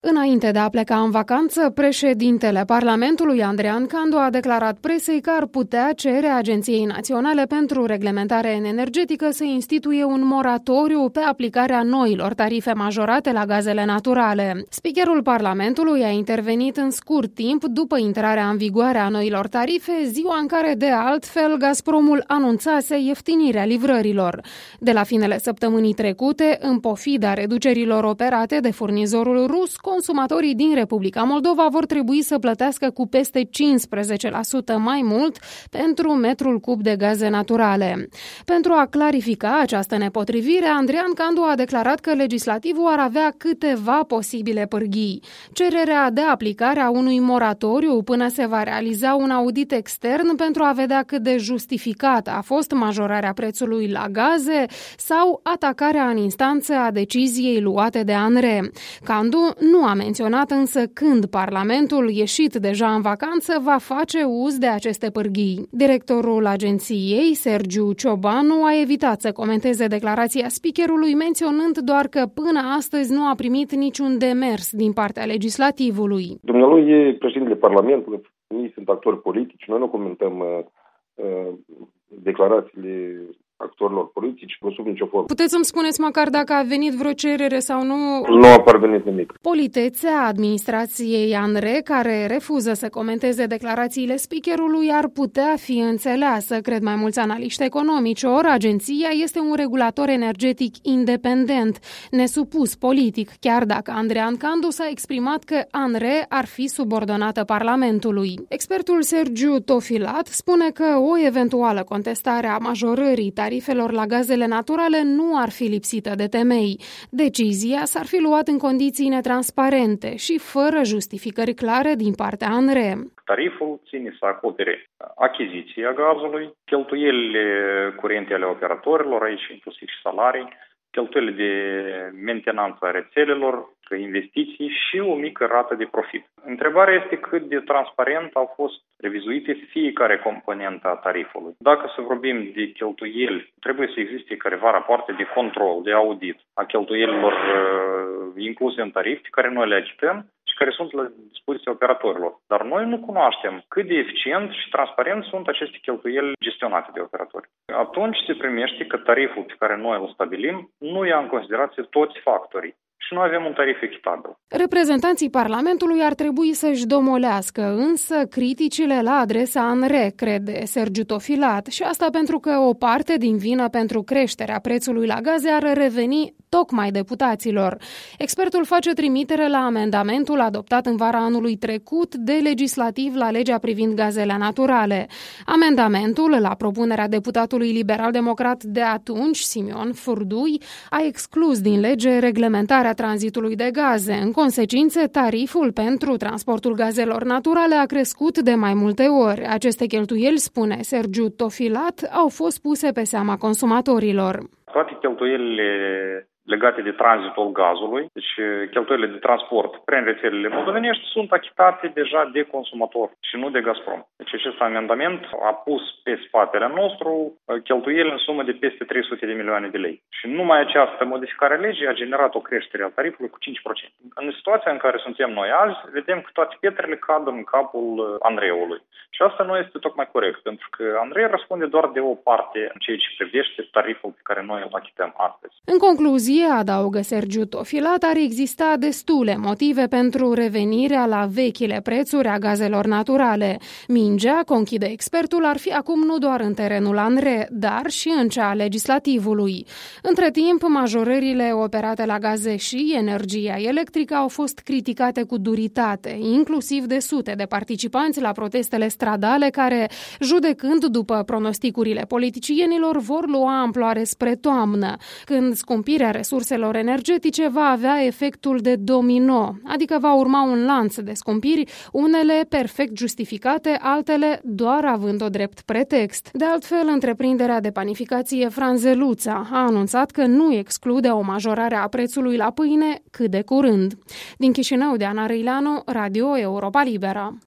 Înainte de a pleca în vacanță, președintele Parlamentului, Andrean Candu, a declarat presei că ar putea cere Agenției Naționale pentru Reglementare Energetică să instituie un moratoriu pe aplicarea noilor tarife majorate la gazele naturale. Speakerul Parlamentului a intervenit în scurt timp după intrarea în vigoare a noilor tarife, ziua în care, de altfel, Gazpromul anunțase ieftinirea livrărilor. De la finele săptămânii trecute, în pofida reducerilor operate de furnizorul rus, consumatorii din Republica Moldova vor trebui să plătească cu peste 15% mai mult pentru metrul cub de gaze naturale. Pentru a clarifica această nepotrivire, Andrean Candu a declarat că legislativul ar avea câteva posibile pârghii. Cererea de aplicare a unui moratoriu până se va realiza un audit extern pentru a vedea cât de justificată a fost majorarea prețului la gaze sau atacarea în instanță a deciziei luate de ANRE. Candu nu a menționat însă când Parlamentul, ieșit deja în vacanță, va face uz de aceste pârghii. Directorul agenției, Sergiu Ciobanu, a evitat să comenteze declarația speakerului, menționând doar că până astăzi nu a primit niciun demers din partea legislativului. Dumnealui e președintele Parlamentului, ei sunt actori politici, noi nu comentăm declarațiile actorilor politici, sub nicio formă. Puteți să-mi spuneți măcar dacă a venit vreo cerere sau nu? Nu a parvenit nimic. Politețea administrației ANRE, care refuză să comenteze declarațiile speakerului, ar putea fi înțeleasă, cred mai mulți analiști economici. Ori agenția este un regulator energetic independent, nesupus politic, chiar dacă Andrean Candu s-a exprimat că ANRE ar fi subordonată Parlamentului. Expertul Sergiu Tofilat spune că o eventuală contestare a majorării tarifelor la gazele naturale nu ar fi lipsită de temei. Decizia s-ar fi luat în condiții netransparente și fără justificări clare din partea ANRE. Tariful ține să acopere achiziția gazului, cheltuielile curente ale operatorilor, aici inclusiv și salarii, cheltuielile de mentenanță a rețelelor, investiții și o mică rată de profit. Întrebarea este cât de transparent au fost revizuite fiecare componentă a tarifului. Dacă să vorbim de cheltuieli, trebuie să existe careva rapoarte de control, de audit a cheltuielilor incluse în tarif, pe care noi le achităm și care sunt la dispoziția operatorilor. Dar noi nu cunoaștem cât de eficient și transparent sunt aceste cheltuieli gestionate de operatori. Atunci se primește că tariful pe care noi îl stabilim nu ia în considerație toți factorii. Și noi avem un tarif echitabil. Reprezentanții Parlamentului ar trebui să-și domolească însă criticile la adresa ANRE, crede Sergiu Tofilat, și asta pentru că o parte din vină pentru creșterea prețului la gaze ar reveni tocmai deputaților. Expertul face trimitere la amendamentul adoptat în vara anului trecut de legislativ la legea privind gazele naturale. Amendamentul, la propunerea deputatului liberal-democrat de atunci, Simion Furdui, a exclus din lege reglementarea tranzitului de gaze. În consecință, tariful pentru transportul gazelor naturale a crescut de mai multe ori. Aceste cheltuieli, spune Sergiu Tofilat, au fost puse pe seama consumatorilor. Toate cheltuielile legate de tranzitul gazului, deci cheltuielile de transport prin rețelele moldovenești sunt achitate deja de consumator și nu de Gazprom. Deci acest amendament a pus pe spatele nostru cheltuieli în sumă de peste 300 de milioane de lei. Și numai această modificare a legii a generat o creștere a tarifului cu 5%. În situația în care suntem noi azi, vedem că toate pietrele cad în capul ANRE-ului. Și asta nu este tocmai corect, pentru că ANRE răspunde doar de o parte în ceea ce privește tariful pe care noi îl achităm astăzi. În concluzie, adaugă Sergiu Tofilat, ar exista destule motive pentru revenirea la vechile prețuri a gazelor naturale. Mingea, conchide expertul, ar fi acum nu doar în terenul ANRE, dar și în cea a legislativului. Între timp, majorările operate la gaze și energia electrică au fost criticate cu duritate, inclusiv de sute de participanți la protestele stradale care, judecând după pronosticurile politicienilor, vor lua amploare spre toamnă, când scumpirea resurselor energetice va avea efectul de domino, adică va urma un lanț de scumpiri, unele perfect justificate, altele doar având o drept pretext. De altfel, întreprinderea de panificație Franzeluța a anunțat că nu exclude o majorare a prețului la pâine cât de curând. Din Chișinău, Diana Răileanu, Radio Europa Liberă.